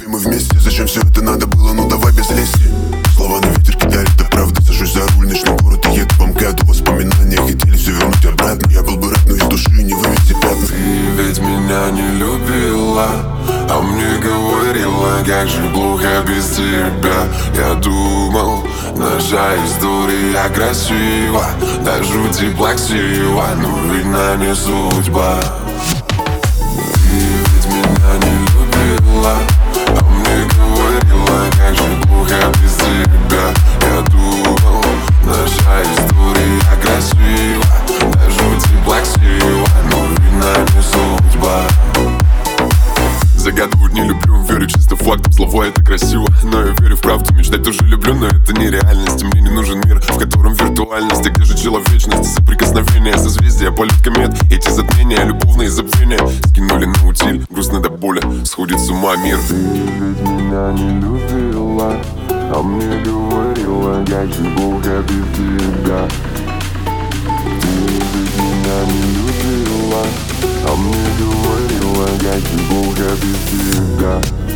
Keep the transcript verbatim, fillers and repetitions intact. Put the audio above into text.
мы вместе, зачем все это надо было, ну давай без лести. Слова на ветер кидали, это правда. Сажусь за руль, ночной город и еду по МКАДу. Воспоминания хотели все вернуть обратно. Я был бы рад, но из души не вывести пятна. Ты ведь меня не любила, а мне говорила, как же плохо без тебя. Я думал, наша история красива, до жути плаксива, но видно не судьба. Ты ведь меня не любила, а мне говорила, как же плохо без тебя. Я думал, наша история красива, до жути плаксива, но видно не судьба. Загадывать не люблю, верю чисто фактом. Слова это красиво, но я верю в правду. Мечтать тоже люблю, но это не реальность. Мне не нужен мир, в котором виртуальность. А где же человечность, соприкосновение, созвездия, полет комет. Эти затмения, любовные забвения скинули на утиль, грустно до боли, сходит с ума мир. Ты ведь меня не любила, а мне говорила, как же плохо без тебя. Ты ведь меня не любила, а мне говорила, как же плохо без тебя.